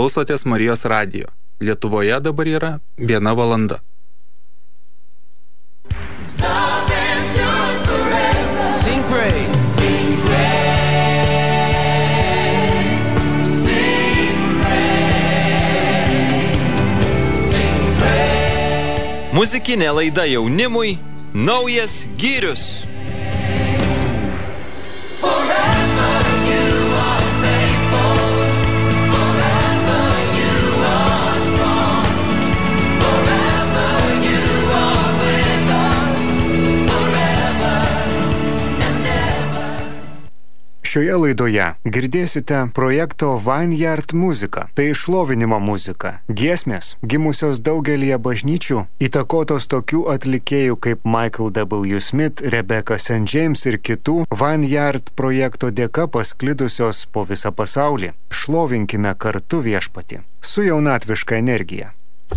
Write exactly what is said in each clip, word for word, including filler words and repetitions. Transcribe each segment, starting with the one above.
Klausotės Marijos radijo. Lietuvoje dabar yra viena valanda. Sing praise. Sing praise. Sing praise. Sing praise. Muzikinė laida jaunimui. Naujas gyrius. Šioje laidoje girdėsite projekto Vineyard muziką. Tai šlovinimo muzika. Giesmės, gimusios daugelyje bažnyčių, įtakotos tokių atlikėjų kaip Michael W. Smith, Rebecca Saint James ir kitų, Vineyard projekto dėka pasklidusios po visą pasaulį. Šlovinkime kartu viešpatį. Su jaunatviška energija.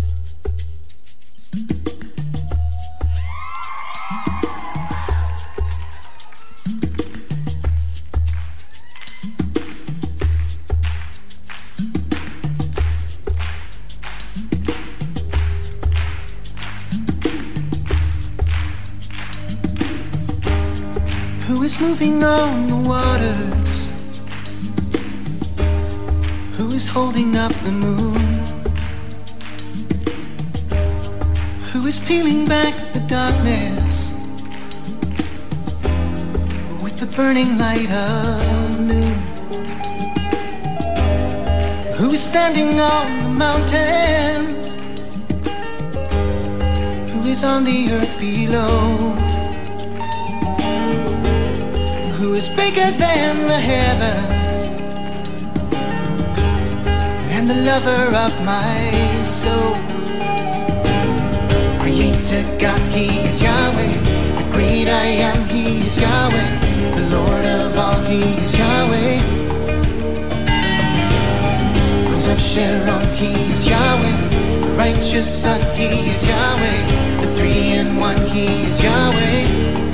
Who is moving on the waters? Who is holding up the moon? Who is peeling back the darkness with the burning light of noon? Who is standing on the mountains? Who is on the earth below? Who is bigger than the heavens and the lover of my soul? Creator God, He is Yahweh. The great I am, He is Yahweh. The Lord of all, He is Yahweh. Rose of Sharon, He is Yahweh. The righteous Son, He is Yahweh. The three-in-one, He is Yahweh.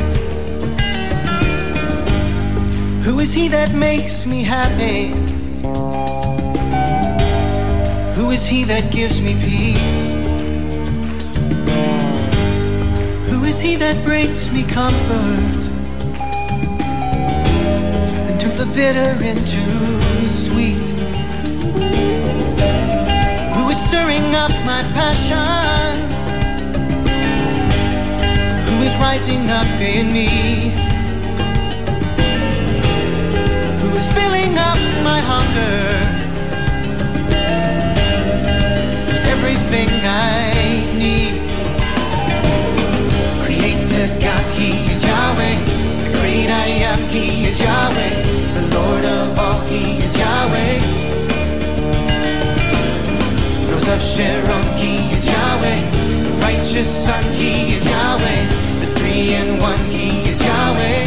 Who is He that makes me happy? Who is He that gives me peace? Who is He that brings me comfort and turns the bitter into sweet? Who is stirring up my passion? Who is rising up in me? Who is filling up my hunger with everything I need? Creator God, He is Yahweh. The great I am, He is Yahweh. The Lord of all, He is Yahweh. Rose of Sharon, He is Yahweh. The righteous Son, He is Yahweh. The three-in-one, He is Yahweh.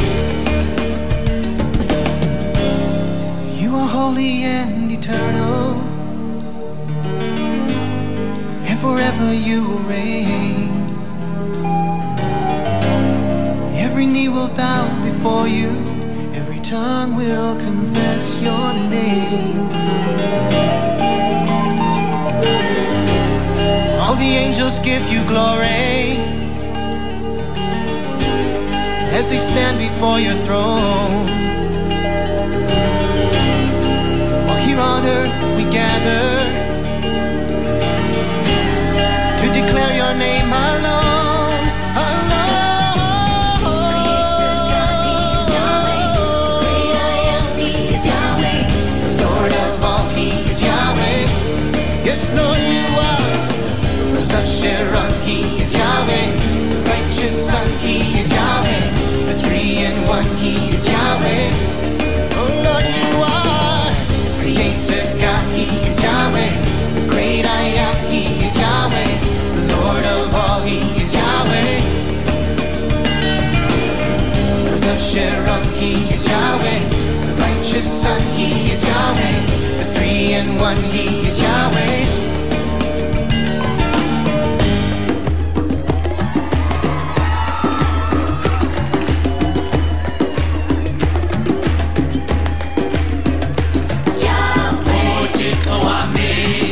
You are holy and eternal, and forever you will reign. Every knee will bow before you, every tongue will confess your name. All the angels give you glory as they stand before your throne. Here on earth we gather to declare your name alone, alone. Creator God, He is Yahweh. The great I am, He is Yahweh. The Lord of all, He is Yahweh. Yes, Lord, you are. Rose of Sharon, He is Yahweh. The righteous Son, He is Yahweh. The three-in-one, He is Yahweh. Oh Lord, you are. Creator God, He is Yahweh. The great I am, He is Yahweh. The Lord of all, He is Yahweh. Rose of Sharon, He is Yahweh. The righteous Son, He is Yahweh. The three-in-one, He is Yahweh. Yahweh, oh, I made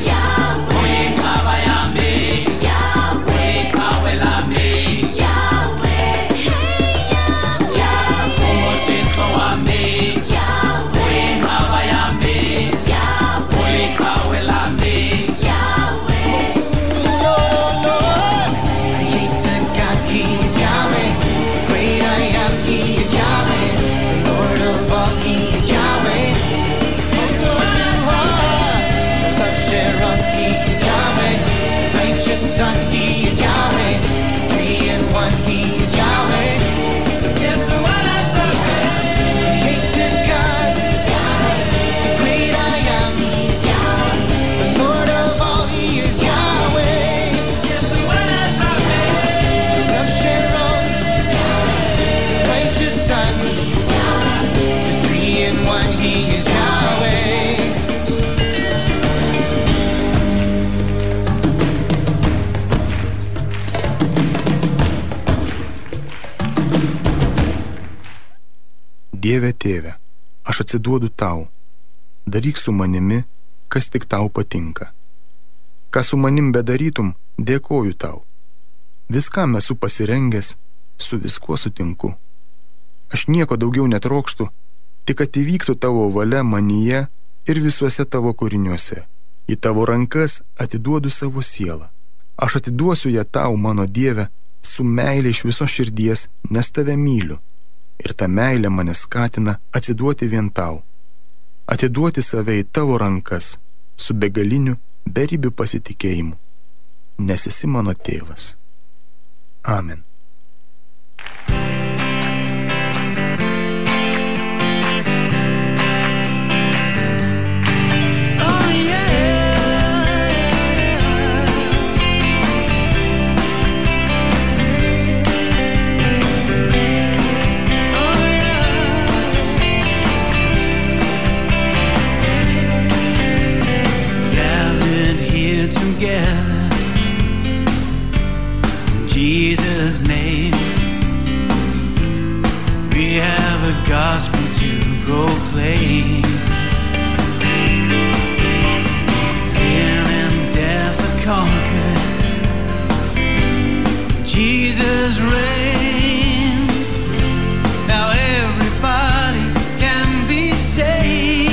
Dieve tėve, aš atsiduodu tau. Daryk su manimi, kas tik tau patinka. Ką su manim bedarytum, dėkoju tau. Viskam esu pasirengęs, su viskuo sutinku. Aš nieko daugiau netrokštu, tik kad įvyktų tavo valia manyje ir visuose tavo kūriniuose. Į tavo rankas atiduodu savo sielą. Aš atiduosiu ją tau, mano Dieve, su meilė iš viso širdies, nes tave myliu. Ir ta meilė mane skatina atsiduoti vien tau. Atiduoti save į tavo rankas su begaliniu, beribiu pasitikėjimu. Nes esi mano tėvas. Amen. Jesus' name, we have a gospel to proclaim. Sin and death are conquered. Jesus reigns. Now everybody can be saved.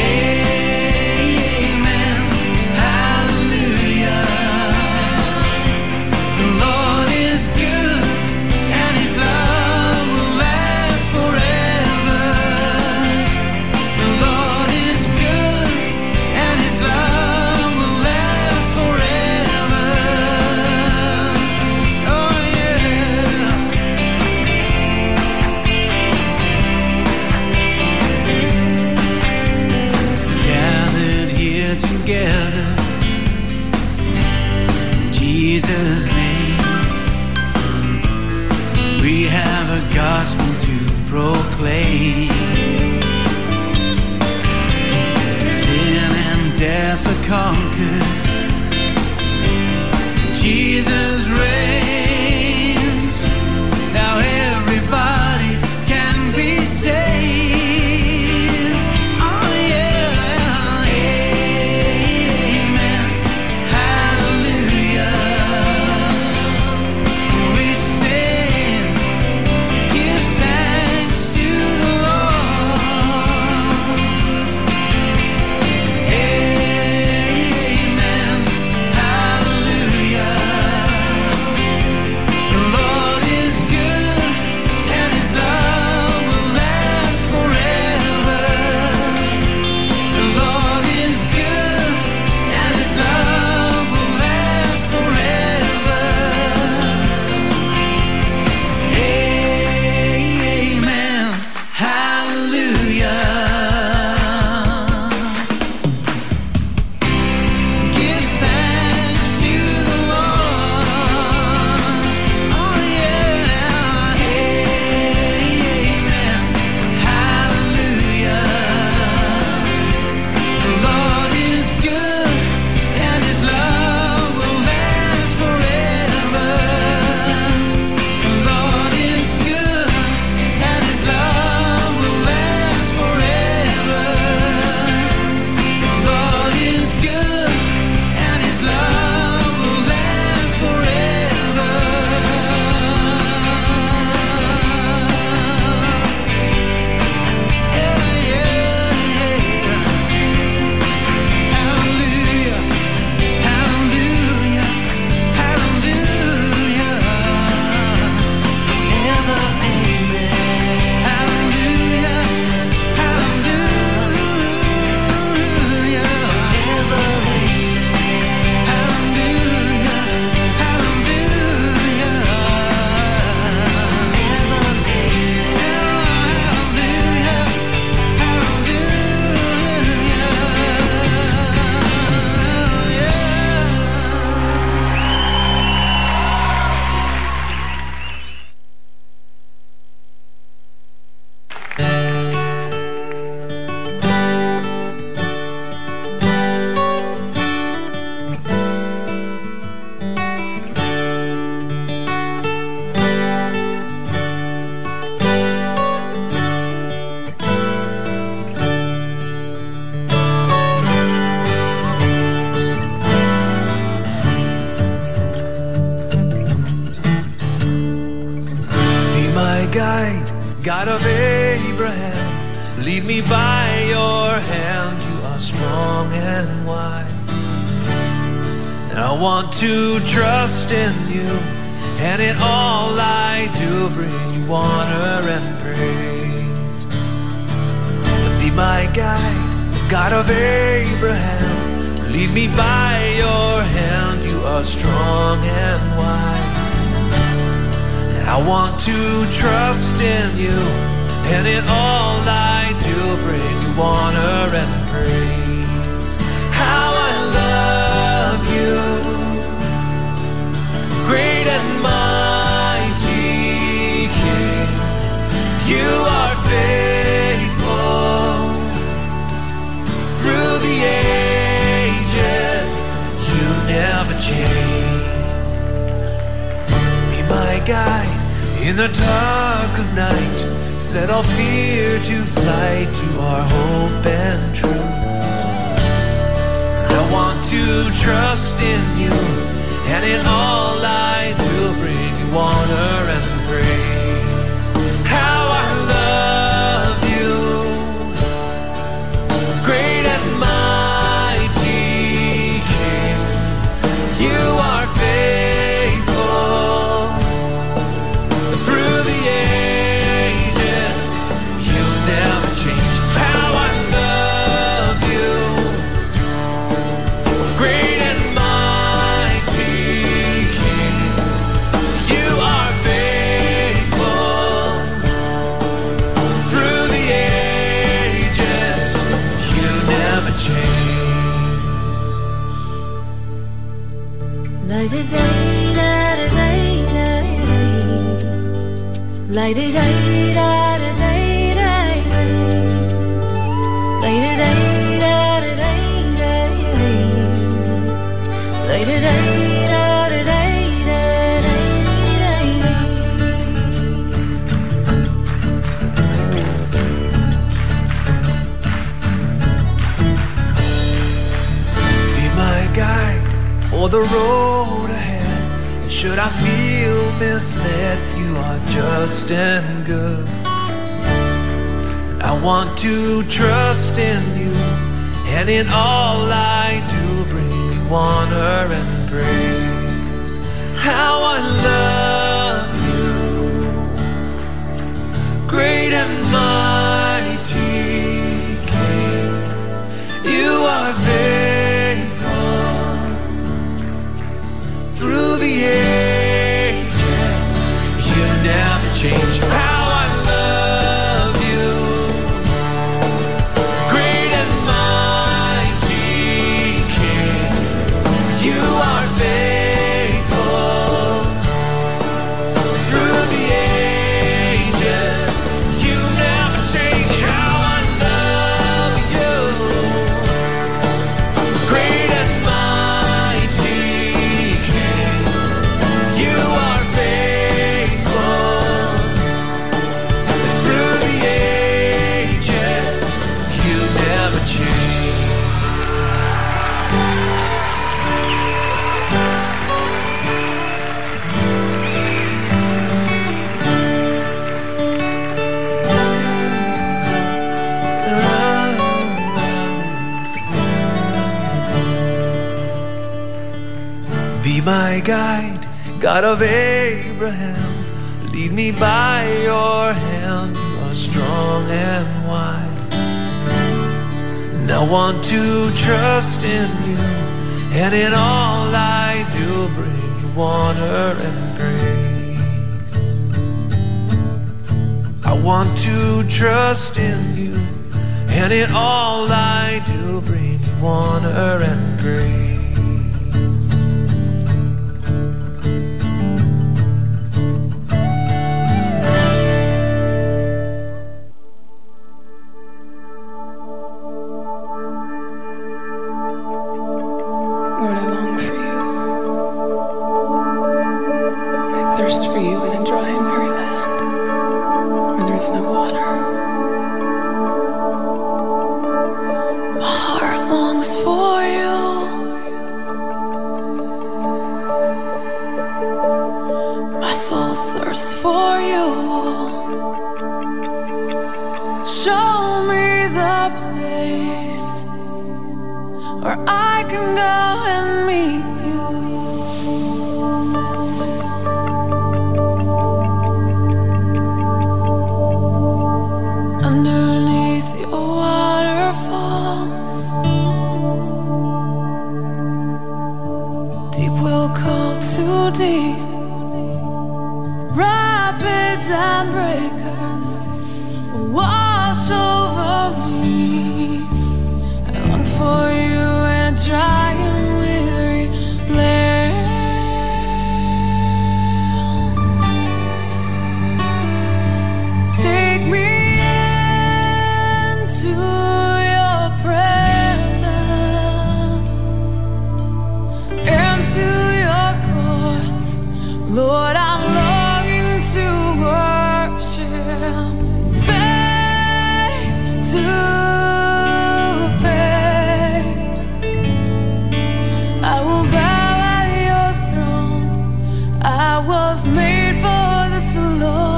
Hallelujah. guide, God of Abraham. Lead me by your hand, you are strong and wise. I want to trust in you, and in all I do bring you honor and praise. Be my guide, God of Abraham. Lead me by your hand, you are strong and wise. I want to trust in you, and in all I do bring you honor and praise. How I love you, great and mighty King. You are faithful through the ages, you never change. Be my guide in the dark of night, set all fear to flight, you are hope and truth. I want to trust in you, and in all I do bring you honor and praise. How I love you, great and mighty King. You are faithful through the ages, you never change. How I love you, great and mighty King. You are faithful through the ages, you never change. Light it, light it, light Be my guide for the road ahead, and should I feel misled, you are just and good. I want to trust in you, and in all I do bring you honor and praise. How I love you, great and mighty King. You are faithful through the ages, you never change. How I love you, great and mighty King. You are faithful through the ages, you never change. How I love you, great and mighty King. You are faithful through the ages, you never change. Be my guide, God of Abraham. Lead me by your hand, you are strong and wise. And I want to trust in you, and in all I do bring you honor and praise. I want to trust in you, and in all I do bring you honor and praise. Lord, I long for you. I thirst for you in a dry and weary land where there is no water. My heart longs for you. too deep. Rapids and breakers wash over me. I long for you in a dry and weary land. Take me into your presence, into your courts, Lord. I'm longing to worship face to face. I will bow at your throne. I was made for this alone.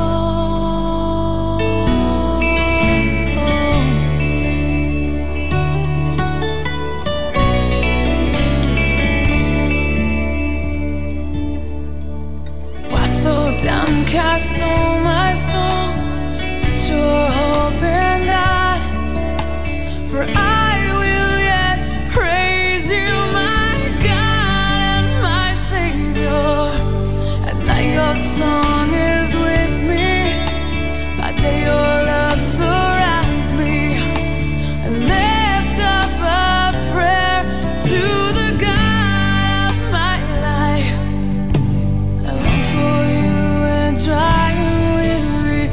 Why so downcast, oh my soul? Put your hope in God, for I will yet praise you, my God and my Savior. At night your song is with me, by day your love surrounds me. I lift up a prayer to the God of my life. I long for you in a dry and weary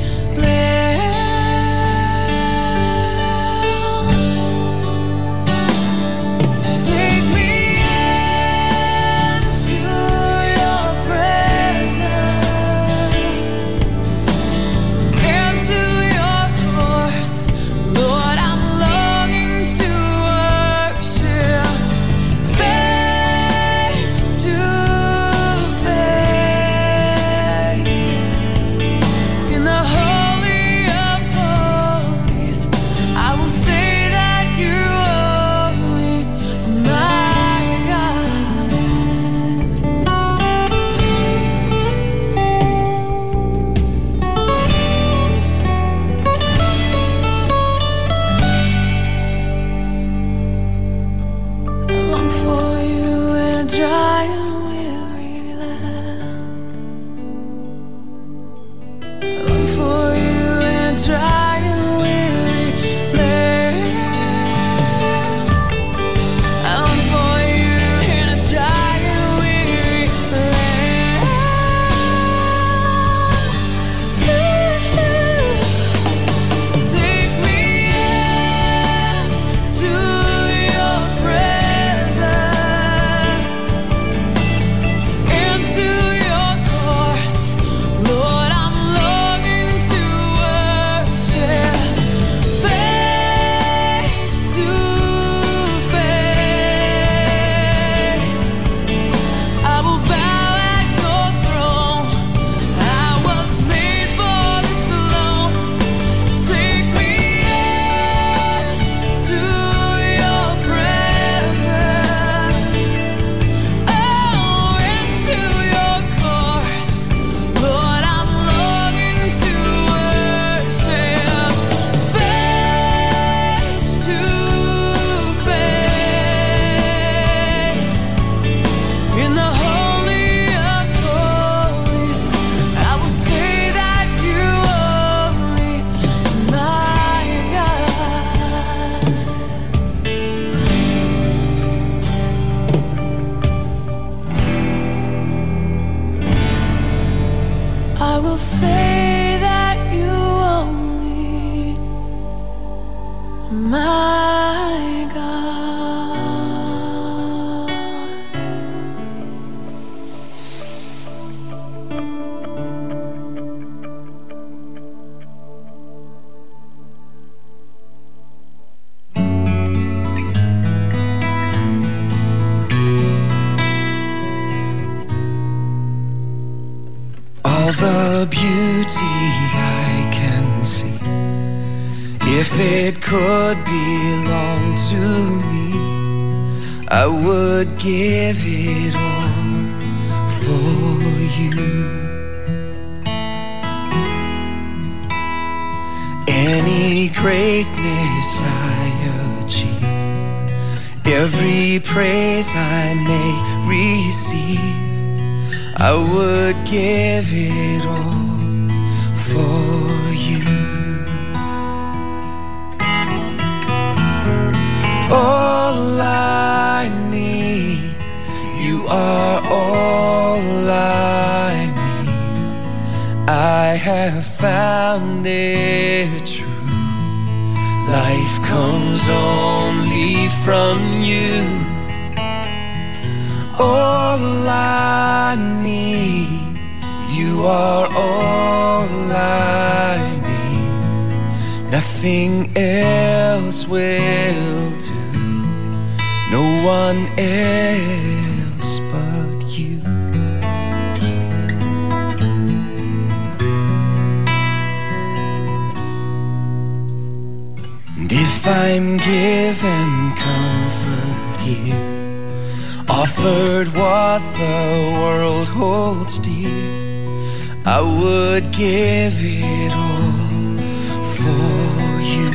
land. Take me into your presence, into your courts, Lord. I'm longing to worship face to face in the holy of holies. I will say that you're only my God. I long for you in a dry and weary land. I long for you in a dry and weary land. I long for you in a dry and weary land. Take me into your presence, into your courts, Lord. I'm longing to worship face to face. I will bow at your throne. I was made for this alone. Take me into your presence, oh, into your courts, Lord. I'm longing to worship face to face in the holy of holies. I will say that you're only my God. I will say that you only my God. All the beauty I can see, if it could belong to me, I would give it all for you. Any greatness I achieve, every praise I may receive, I would give it all for you. All I need, you are all I need. I have found it true. Life comes only from you. All I need, you are all I need. Nothing else will do, no one else but you. And if I'm given comfort here, offered what the world holds dear, I would give it all for you.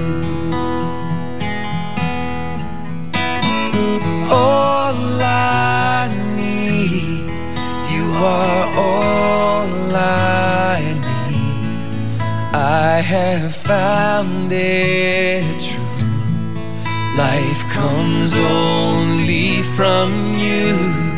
All I need, you are all I need. I have found it true. Life comes only from you.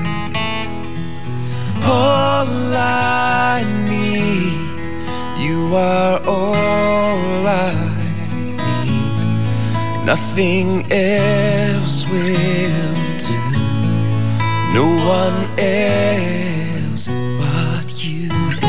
All I need, you are all I need. Nothing else will do, no one else but you.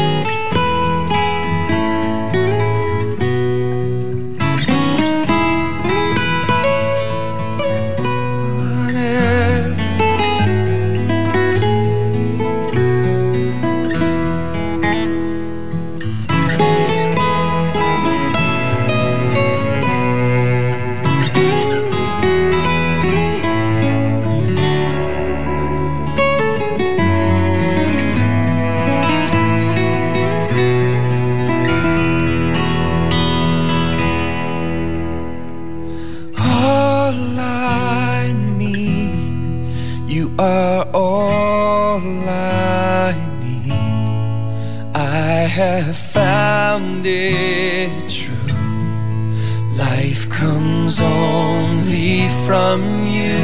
Are all I need. I have found it true. Life comes only from you.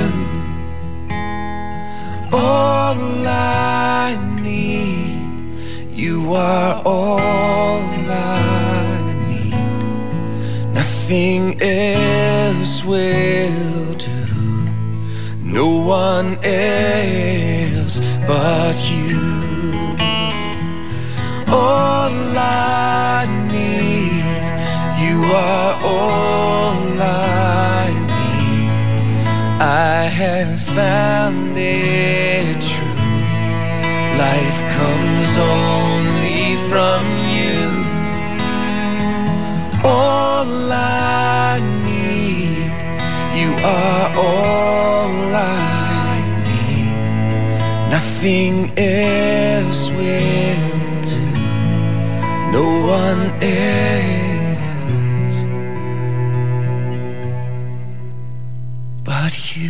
All I need, you are all I need. Nothing else will do, no one else but you. All I need, you are all I need. I have found it true. Life comes only from you. All I need, you are all I need. Nothing else will do, no one else but you.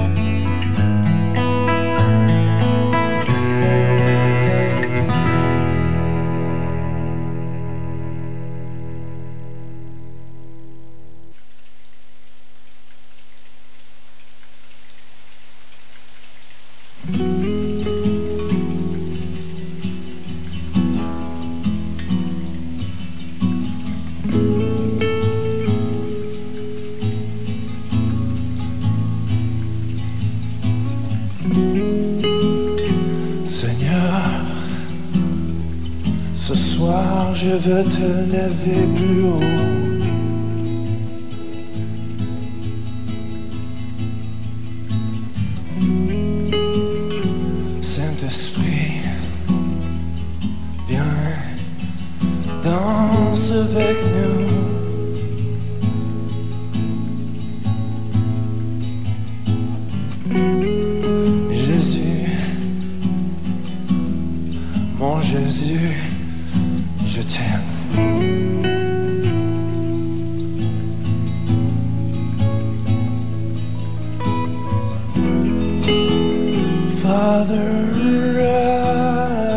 Ce soir, je veux te lever plus haut. Saint-Esprit, viens, danse avec nous. Jésus, mon Jésus, je t'aime. Father,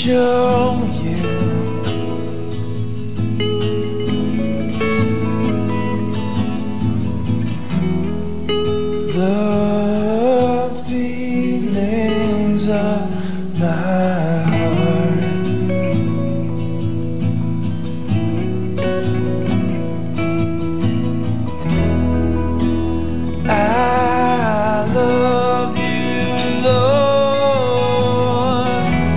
show you the feelings of my heart. I love you, Lord,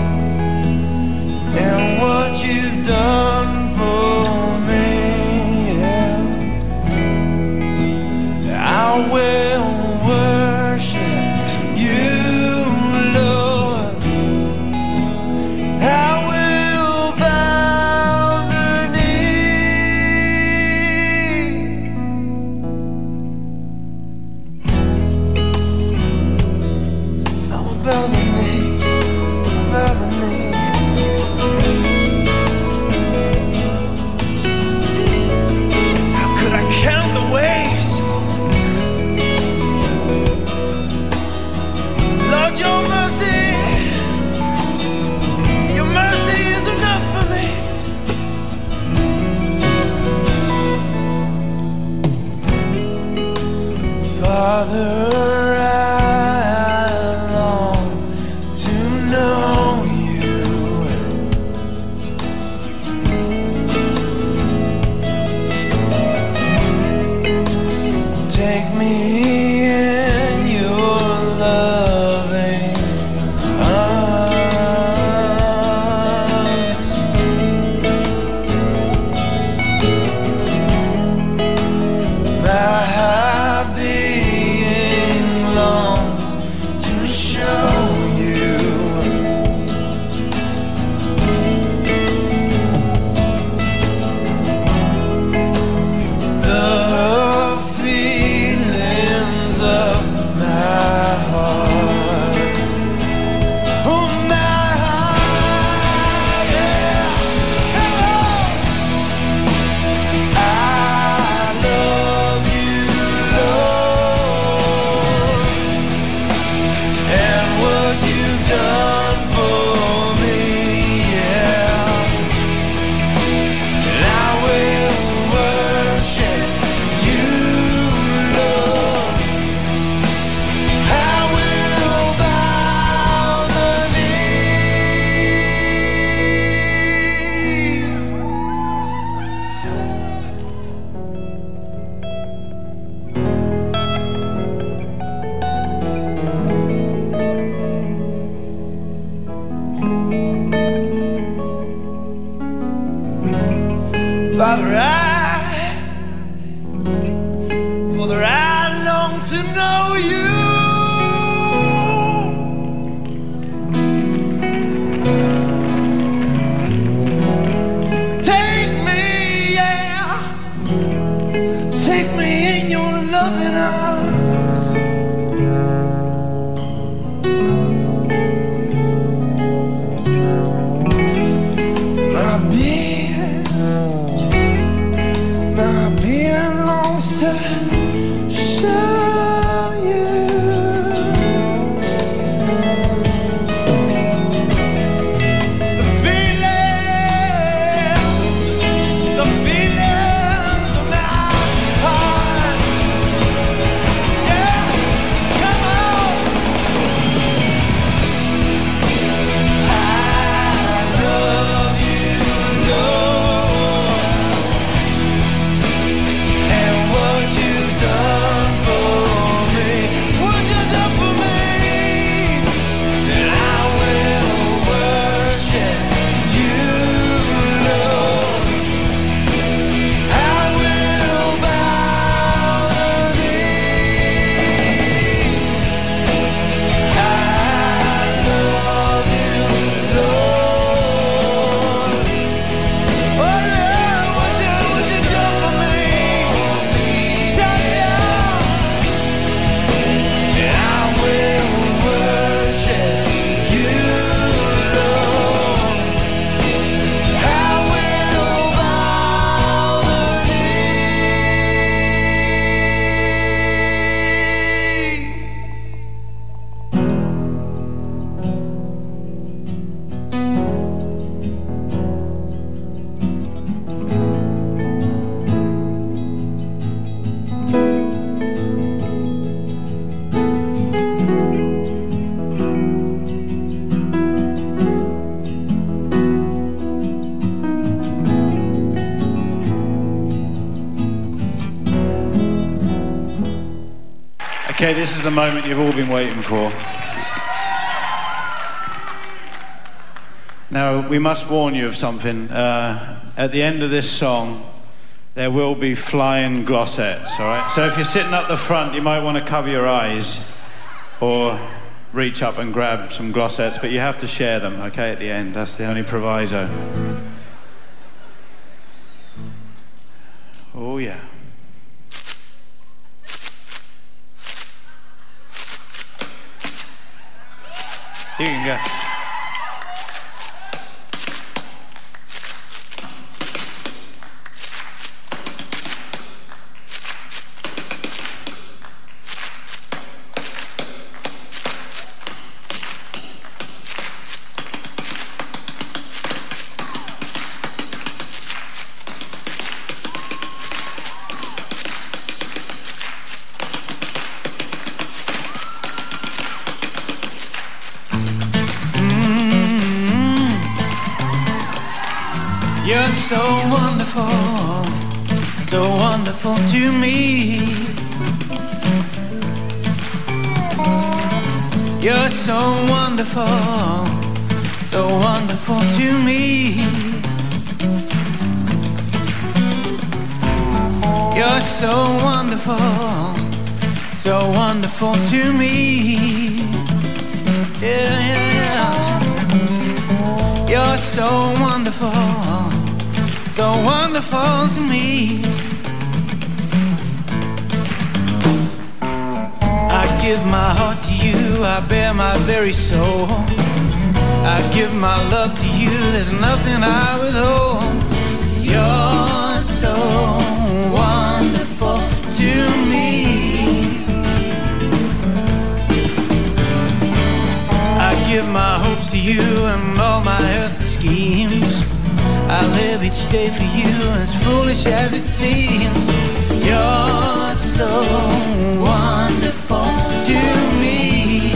and what you've done for me. Yeah. I will worship you, Lord. I will bow the knee. I will bow the knee, bow the knee. How could I count the ways? Lord, your mercy, your mercy is enough for me. Father, I long to know you. Take me in your loving arms. My being longs to show you the feelings of my heart. Oh, my heart, yeah. Come on. I love you, Lord, and what you've done for me, yeah. And I will worship you, Lord. I will bow the knee. Father, I, Father, I long to know you. Take me, yeah, take me in your loving arms. My being Okay, this is the moment you've all been waiting for. Now, we must warn you of something. Uh, at the end of this song, there will be flying glossettes, all right? So if you're sitting up the front, you might want to cover your eyes or reach up and grab some glossettes, but you have to share them, okay, at the end. That's the only proviso. Oh, yeah. You can go. You're so wonderful, so wonderful to me. You're so wonderful, so wonderful to me. You're so wonderful, so wonderful to me. Yeah, yeah, yeah. You're so wonderful, so wonderful to me. I give my heart to you, I bear my very soul. I give my love to you, there's nothing I withhold. You're so wonderful to me. I give my hopes to you and all my earthly schemes. I live each day for you, as foolish as it seems. You're so wonderful to me.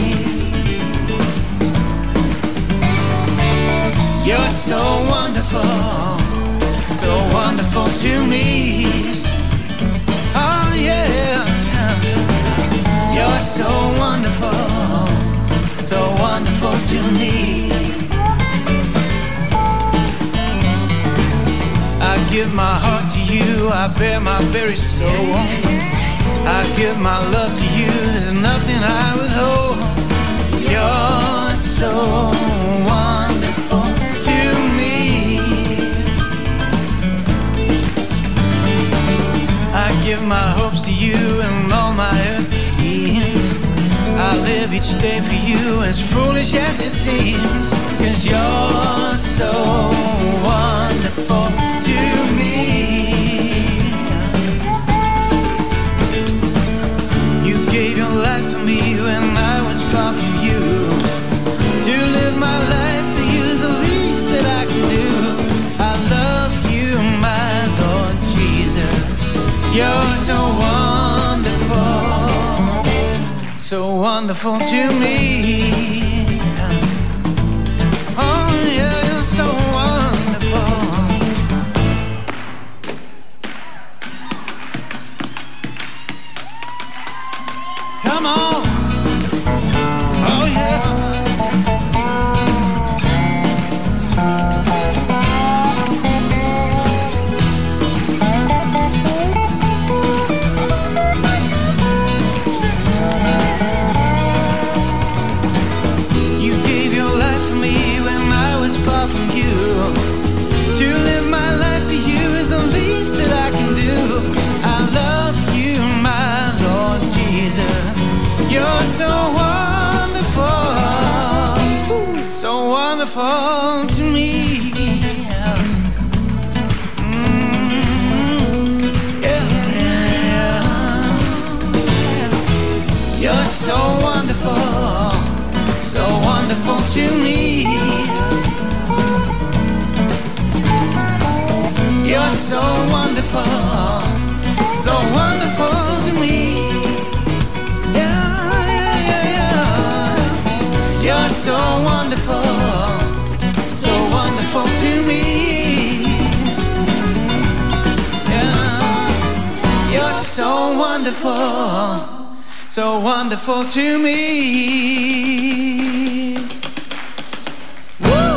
You're so wonderful, so wonderful to me. Oh yeah, you're so wonderful, so wonderful to me. I give my heart to you, I bear my very soul. I give my love to you, there's nothing I withhold. You're so wonderful to me. I give my hopes to you and all my earthly schemes. I live each day for you, as foolish as it seems. 'Cause you're so wonderful to me. You gave your life for me when I was far from you. To live my life for you is the least that I can do. I love you, my Lord Jesus. You're so wonderful, so wonderful to me. Oh yeah, you're so wonderful. Come on. Oh yeah. You gave your life for me when I was far from you. To live my life for you is the least that I can do. I love you, my Lord Jesus. You're so wonderful, so wonderful to me. Mm, yeah, yeah. You're so wonderful, so wonderful to me. You're so wonderful, so wonderful to me. You're so wonderful, so wonderful to so wonderful to me. Woo!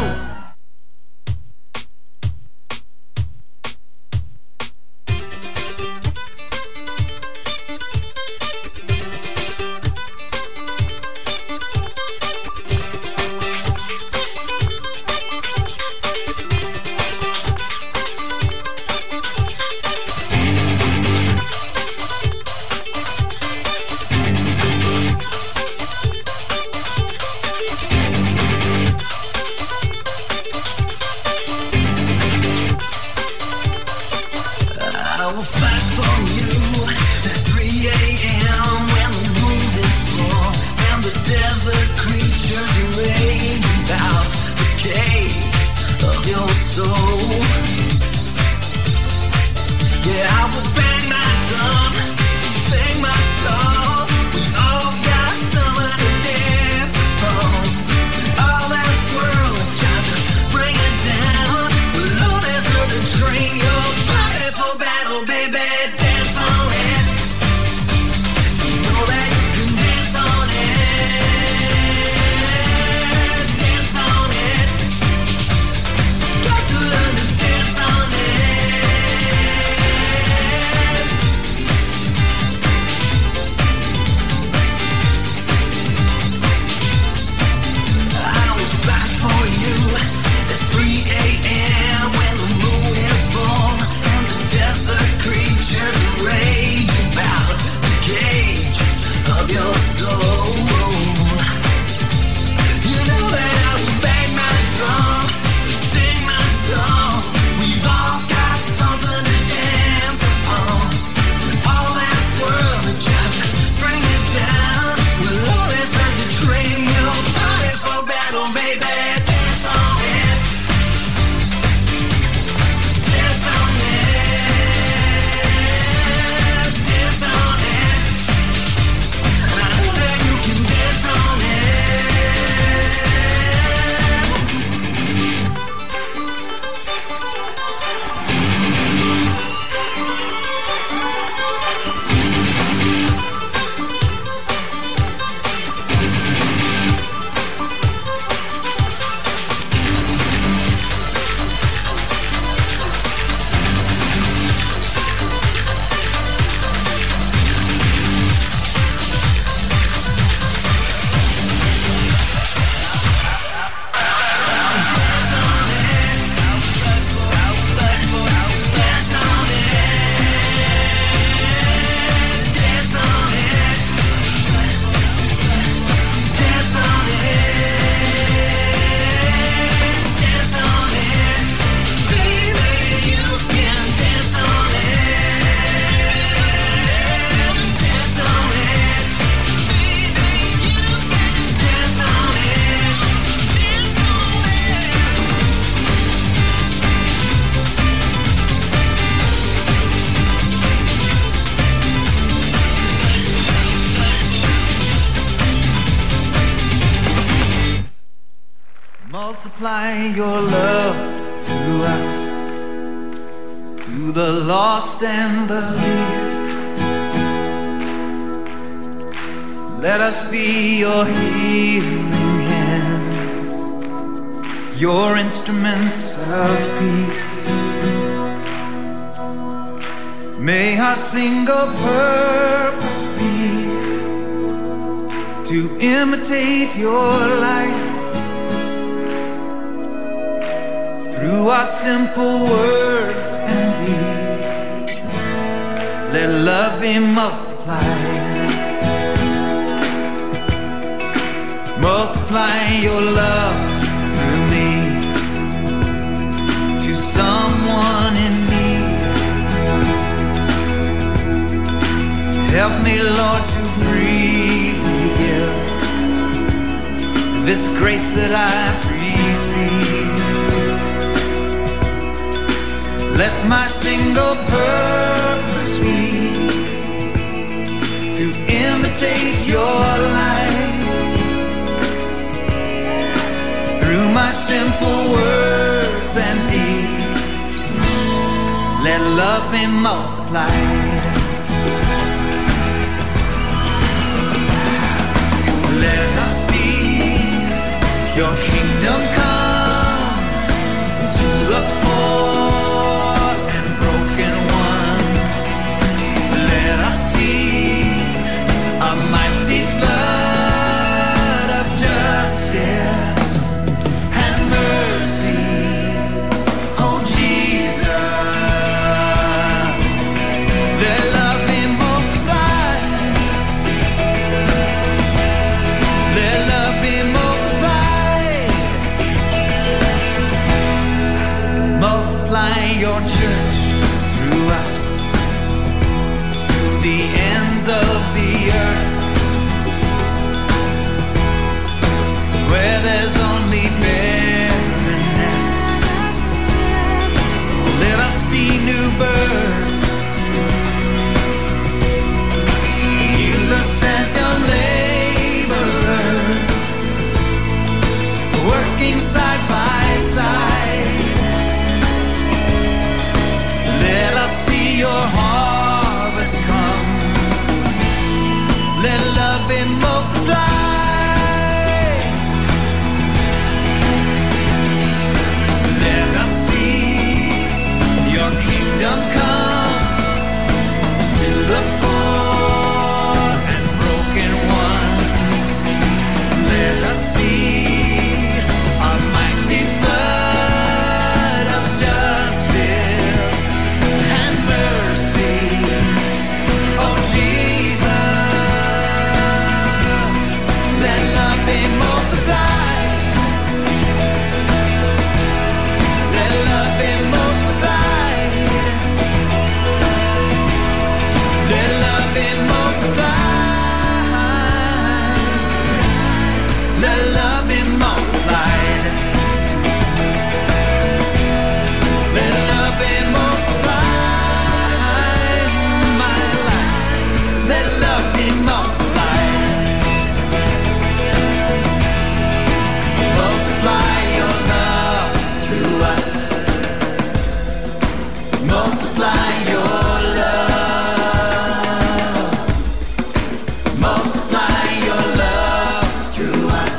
Multiply your love through us to the lost and the least. Let us be your healing hands, your instruments of peace. May our single purpose be to imitate your light. Through our simple words and deeds, let love be multiplied. Multiply your love through me to someone in need. Help me, Lord, to freely give this grace that I've received. Let my single purpose be to imitate your light. Through my simple words and deeds, let love be multiplied. Your kingdom come to the poor and broken one. Let us see a mighty flood of justice and mercy. Oh Jesus, let love be multiplied. Let love be multiplied. Multiply your church through us to the ends of the earth, where there's only barrenness. Let us see new birth. Use us as your laborers, working side by side. Let us see your harvest come. Let love be multiplied. Let us see your kingdom come to the poor and broken ones. Let us see a mighty flood of justice and mercy. Oh Jesus, let love be multiplied. Let love be multiplied. Let love be multiplied. Let love be multiplied. Let love be multiplied. My life, let love be multiplied. Multiply your love through us. Multiply your love. Multiply your love through us.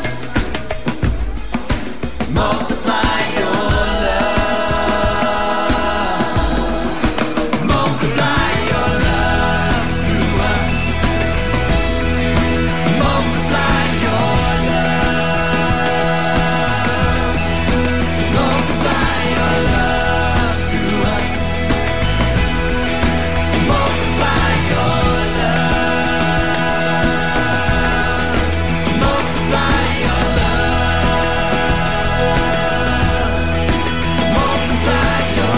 Multiply your love. Multiply your love through us. Multiply your love. Multiply your love through us. Multiply your love. Multiply your love. Multiply your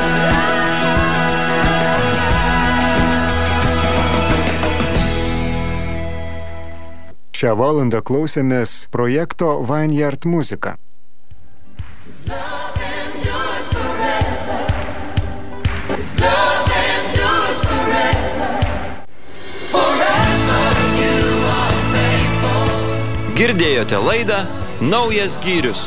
Šią valandą klausėmės projekto Vineyard muzika. Love endures forever. His love endures forever. Forever you are faithful. Girdėjote laidą Naujas Gyrius.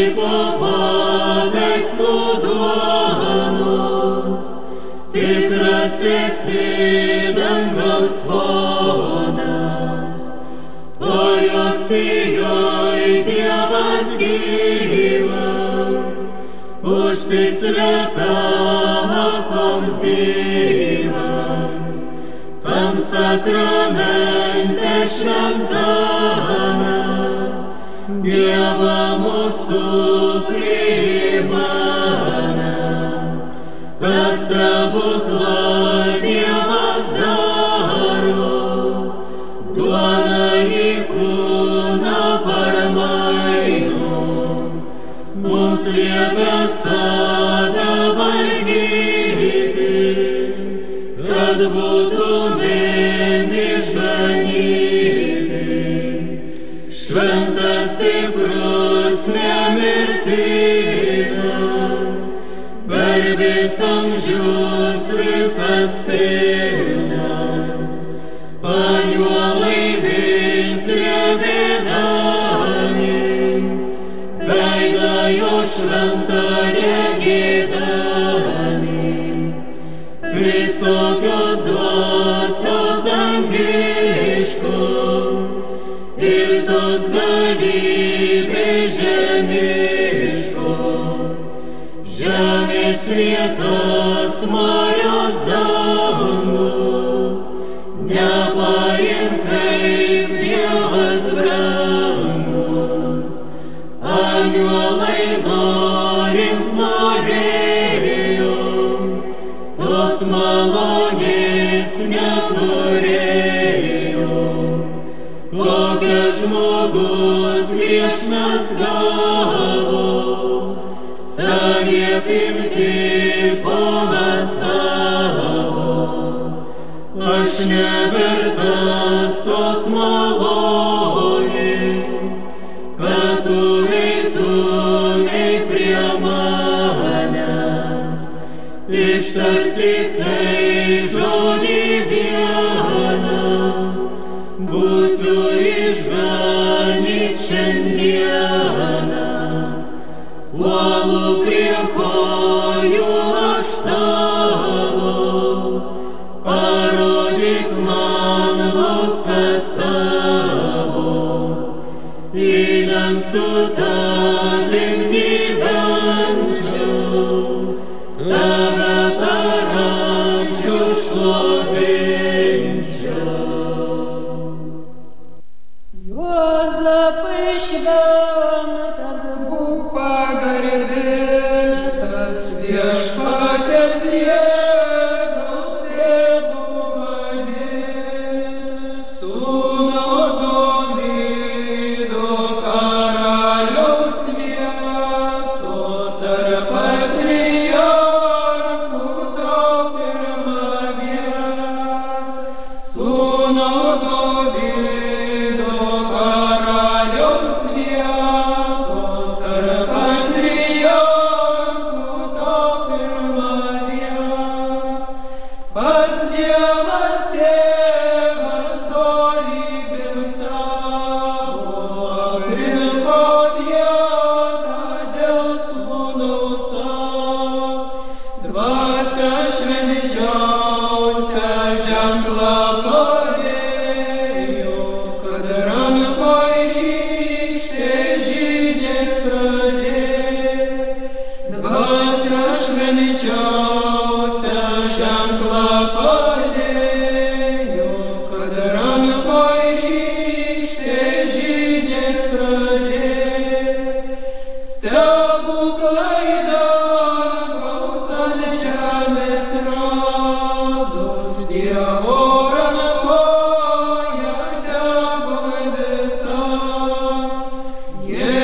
po paveikslų duonos, tikras esi dangaus fonas, tojos tijoj Dievas gyvas, užsislepia koks Dievas, tam sakramente šventame, Dievą mūsų priimame, kas stebuklą Dievas daro, duoda į kūną parmaino, mums liepia save valgyti, kad būtumėm išganyti. Šventas, stiprus, nemirtinas, garbės amžius visas pilnas, angelai vis drebėdami, veidą jo šventą regėdami, visokios dvasios dangiškos ir tos galybės žemiškos, žemės vietos, marios dangus, nepaim kaip Dievas brangus. Angelai norint norėjo, tos malonės neturėjo, kokias žmogus griešnas gavo, savie pimti ponas savo. Aš nevertas tos malonės, kad tu eitumei prie manęs, ištart tik tai žodį vieną, būsiu išganyt šiandieną. Uolų prie kojų aš tavo, parodyk man lauską savo, idant su tavim gyvenčiau, tave per amžius šlovinčiau. Juozapai šventas, būk pagarbintas, viešpaties Jėzaus tėvų garbės, sūnau Dovydo karaliaus vieto, tarp patriarchų tau pirma vieta, sūnau Dovydo karaliaus vieto, tarp patriarchų tau pirma vieta. Pats Dievas tėvas dorybėm tavo, aprinko vietą dėl sūnaus savo, dvasia švenčiausia ženklą padėjo, kad rankoj rykštė žydėt pradėjo. Dvasia švenčiausia ženklą padėjo, kad rankoj rykštė žydėt pradėjo. Stebuklai dangaus ant žemės rados, Dievo rankoje tegul visa.